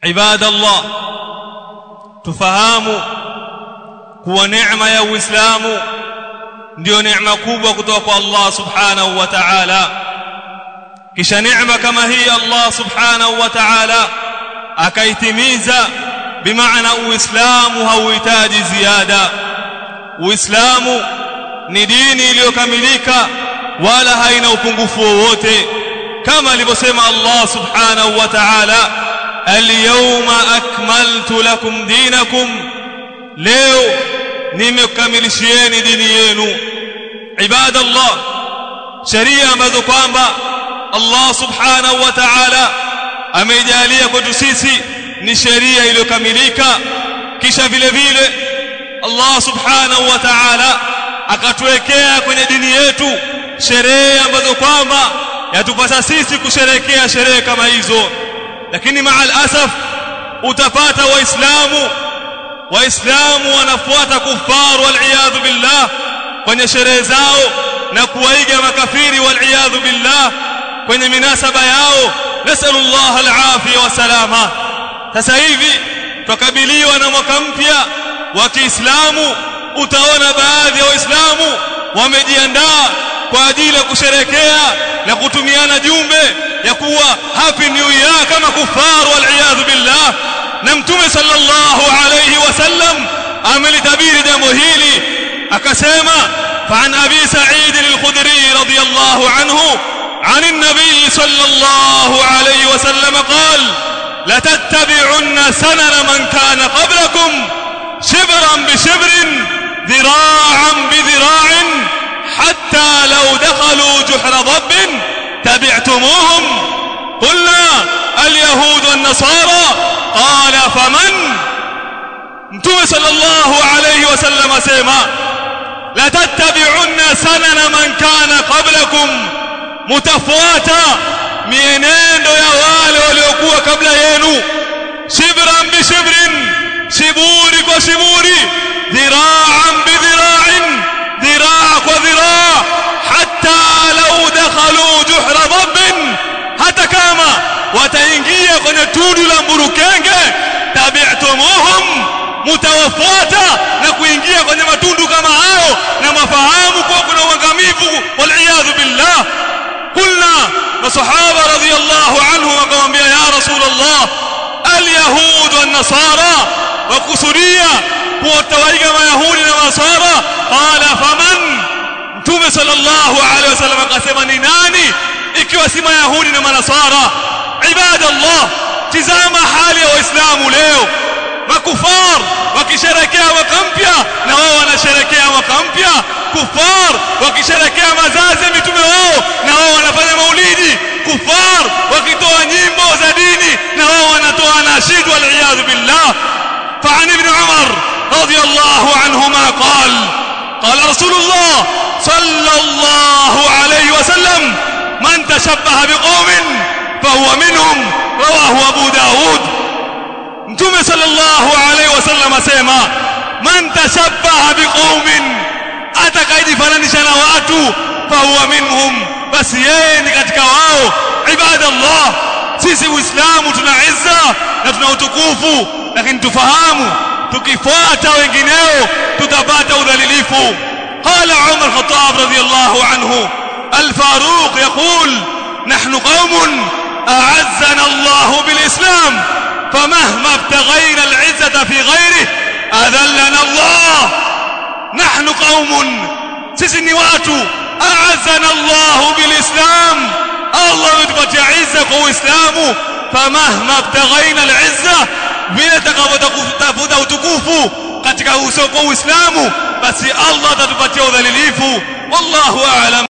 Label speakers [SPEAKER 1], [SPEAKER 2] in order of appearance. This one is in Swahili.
[SPEAKER 1] Ibadallah, tufahamu kuwa neema ya Uislamu ndio neema kubwa kutoka kwa Allah subhanahu wa ta'ala. Kisha neema kama hii Allah subhanahu wa ta'ala akaitimiza, bimaana Uislamu hauhitaji ziada. Uislamu ni dini iliyokamilika wala haina upungufu wowote, kama alivyosema Allah subhanahu wa ta'ala, al-yawma akmaltu lakum dinakum, leo nimekamilishieni dini yenu. Ibadallah, sharia ambazo kwamba Allah subhanahu wa ta'ala ameijalia kwetu sisi ni sheria iliyokamilika. Kisha vile vile Allah subhanahu wa ta'ala akatuwekea kwenye dini yetu sherehe ambazo kwamba yatupasa sisi kusherehekea sherehe kama hizo. Lakini maal asaf utapata waislamu wanafuata kufar wal iyadhu billah kwenye sherehe zao na kuwaiga makafiri wal iyadhu billah kwenye minasaba yao. Nasallallahu al-afia wa salama. Sasa hivi tukabiliwa na mwaka mpya wa Kiislamu, utaona baadhi ya waislamu wamejiandaa kwa ajili ya kusherehekea na kutumiana jumbe ya kuwa happy new year kama kufar wal iyadhu billah. Na Mtume sallallahu alayhi wasallam amelitabiri jambo hili akasema, فعن أبي سعيد الخدري رضي الله عنه عن النبي صلى الله عليه وسلم قال: لتتبعن سنن من كان قبلكم شبرا بشبر ذراعا بذراع حتى لو دخلوا جحر ضب تبعتموهم. قلنا: اليهود والنصارى. قال: فمن؟ Mtume sallallahu alayhi wasallam asema, la tattabi'unna sanana man kana qablakum, mutafuata mienendo ya wale waliokuwa kabla yenu, shibran bi shibrin, shiburi kwa shiburi, dhira'an bi dhira'in, dhira' kwa dhira', hatta law dakhalu juhra dhabbin, hata kama wataingia kwenye tundu la mburukenge, tabi'tumuhum, mutawafuata na kuingia kwenye matundu kama hao na mafahamu kwa kuna uangamivu wal iyadhu billah. Kulna, masahaba radhiyallahu anhu wakamwambia, ya Rasulullah, al-yahud wan nasara, wakusudia kuwatawaiga mayahudi na nasara. Qala: faman? Mtume sallallahu alaihi wasallam akasema, ni nani ikiwa si mayahudi na manasara? Ibadallah, tizama hali ya waislamu leo. Makufar wakisherekea mwaka mpya na wao wanasherekea mwaka mpya. Kufar wakisherekea mazazi ya mitume wao na wao wanafanya maulidi. Kufar wakitoa nyimbo za dini na wao wanatoa nashid wal iyadhu billah. فعن ابن عمر رضي الله عنهما قال رسول الله صلى الله عليه وسلم: من تشبه بقوم فهو منهم. رواه أبو داود. Mtume sallallahu alayhi wasallam asema, man tashabbaha biqaumin, atakayejifananisha na watu, fahuwa minhum, basi yeye ni katika wao. Ibadallah, sisi Uislamu tuna izza na tuna utukufu, lakini tufahamu tukifuata wengineo tutapata udhalilifu. Qala Umar Khattab radiyallahu anhu, al-Faruq yaqul: nahnu qaumun a'azzana Allah bil-Islam, فمهما ابتغينا العزة في غيره أذلنا الله. نحن قوم، سيسني واتو، أعزنا الله بالإسلام، الله يتبت عزة وإسلامه. فمهما ابتغينا العزة بيتقفت وتكوفوا katika uso kwa Uislamu, basi Allah atatupatia udhalilifu. Wallahu a'lam.